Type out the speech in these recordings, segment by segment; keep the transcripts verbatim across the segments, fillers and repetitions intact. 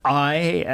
I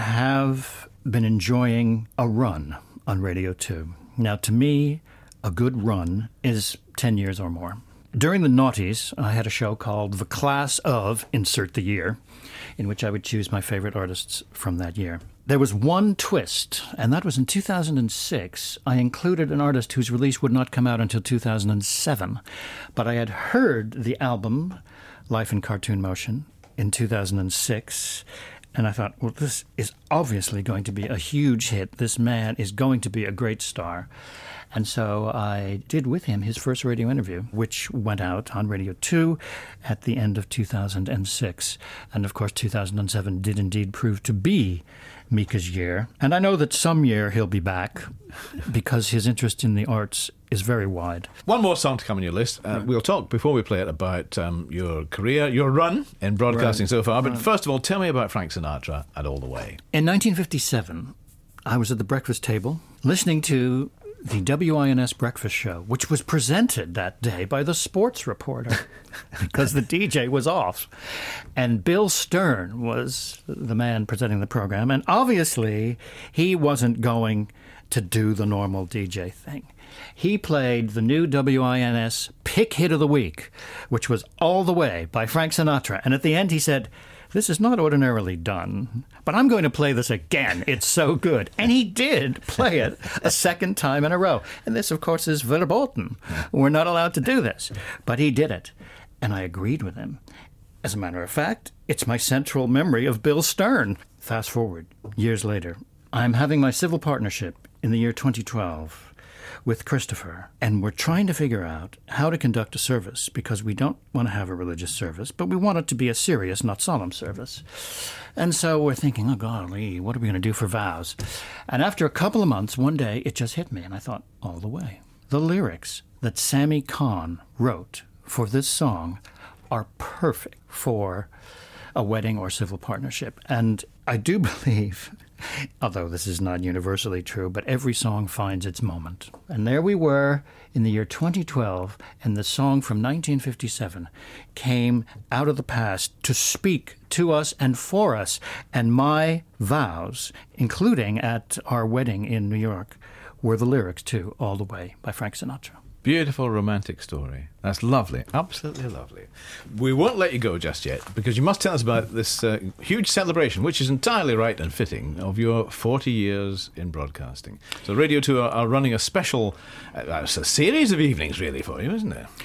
have been enjoying a run on Radio two. Now, to me, a good run is ten years or more. During the noughties, I had a show called The Class of Insert the Year, in which I would choose my favorite artists from that year. There was one twist, and that was in two thousand six. I included an artist whose release would not come out until two thousand seven, but I had heard the album, Life in Cartoon Motion, in two thousand six, and I thought, well, this is obviously going to be a huge hit. This man is going to be a great star. And so I did with him his first radio interview, which went out on Radio two at the end of two thousand six. And of course, two thousand seven did indeed prove to be Mika's year. And I know that some year he'll be back because his interest in the arts is very wide. One more song to come on your list. Uh, we'll talk, before we play it, about um, your career, your run in broadcasting right. so far. But right. first of all, tell me about Frank Sinatra and All the Way. In nineteen fifty-seven, I was at the breakfast table listening to the W I N S breakfast show, which was presented that day by the sports reporter because the D J was off. And Bill Stern was the man presenting the program. And obviously, he wasn't going to do the normal D J thing. He played the new W I N S Pick Hit of the Week, which was All the Way by Frank Sinatra. And at the end, he said, "This is not ordinarily done, but I'm going to play this again. It's so good." And he did play it a second time in a row. And this, of course, is verboten. We're not allowed to do this. But he did it. And I agreed with him. As a matter of fact, it's my central memory of Bill Stern. Fast forward, years later, I'm having my civil partnership in the year twenty twelve with Christopher, and we're trying to figure out how to conduct a service because we don't want to have a religious service, but we want it to be a serious, not solemn service. And so we're thinking, oh, golly, what are we going to do for vows? And after a couple of months, one day, it just hit me, and I thought, All the Way. The lyrics that Sammy Kahn wrote for this song are perfect for a wedding or civil partnership. And I do believe, although this is not universally true, but every song finds its moment. And there we were in the year twenty twelve, and the song from nineteen fifty-seven came out of the past to speak to us and for us. And my vows, including at our wedding in New York, were the lyrics to All the Way by Frank Sinatra. Beautiful romantic story. That's lovely. Absolutely lovely. We won't let you go just yet because you must tell us about this uh, huge celebration, which is entirely right and fitting, of your forty years in broadcasting. So Radio two are, are running a special, uh, a series of evenings really for you, isn't it?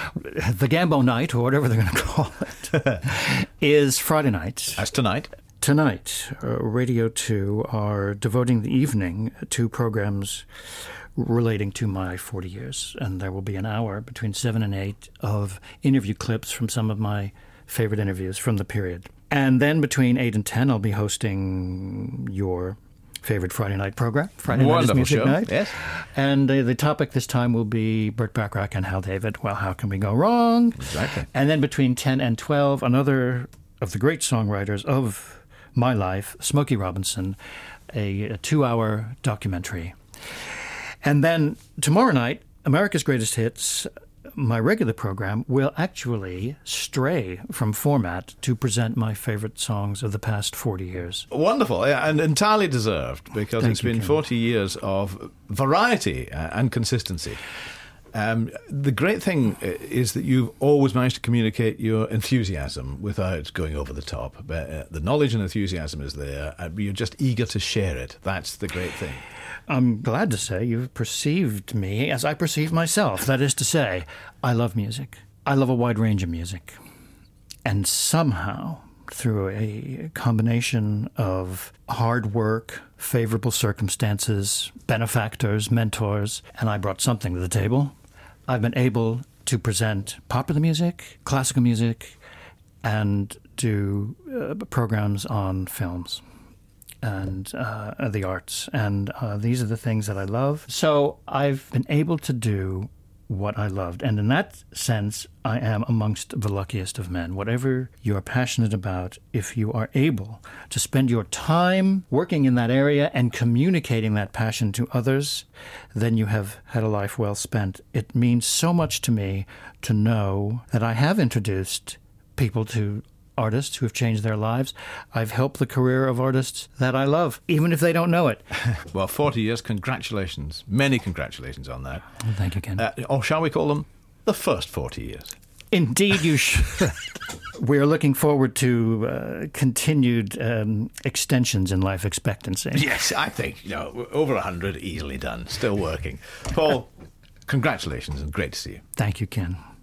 The Gambo Night, or whatever they're going to call it, is Friday night. That's tonight. Tonight, uh, Radio two are devoting the evening to programs relating to my forty years. And there will be an hour between seven and eight of interview clips from some of my favorite interviews from the period. And then between eight and ten, I'll be hosting your favorite Friday night program, Friday Night is Music show. Night. Yes. And uh, the topic this time will be Burt Bacharach and Hal David. Well, how can we go wrong? Exactly. And then between ten and twelve, another of the great songwriters of my life, Smokey Robinson, a, a two-hour documentary. And then tomorrow night, America's Greatest Hits, my regular program, will actually stray from format to present my favorite songs of the past forty years. Wonderful, and entirely deserved, because Thank it's you, been Ken. forty years of variety and consistency. Um, the great thing is that you've always managed to communicate your enthusiasm without going over the top. But, uh, the knowledge and enthusiasm is there, and you're just eager to share it. That's the great thing. I'm glad to say you've perceived me as I perceive myself. That is to say, I love music. I love a wide range of music. And somehow, through a combination of hard work, favorable circumstances, benefactors, mentors, and I brought something to the table, I've been able to present popular music, classical music, and do uh, programs on films and uh, the arts. And uh, these are the things that I love. So I've been able to do what I loved. And in that sense, I am amongst the luckiest of men. Whatever you're passionate about, if you are able to spend your time working in that area and communicating that passion to others, then you have had a life well spent. It means so much to me to know that I have introduced people to artists who have changed their lives. I've helped the career of artists that I love, even if they don't know it. Well, forty years, congratulations. Many congratulations on that. Well, thank you, Ken. Uh, or shall we call them the first forty years? Indeed, you should. We're looking forward to uh, continued um, extensions in life expectancy. Yes, I think, you know, over one hundred, easily done, still working. Paul, congratulations and great to see you. Thank you, Ken.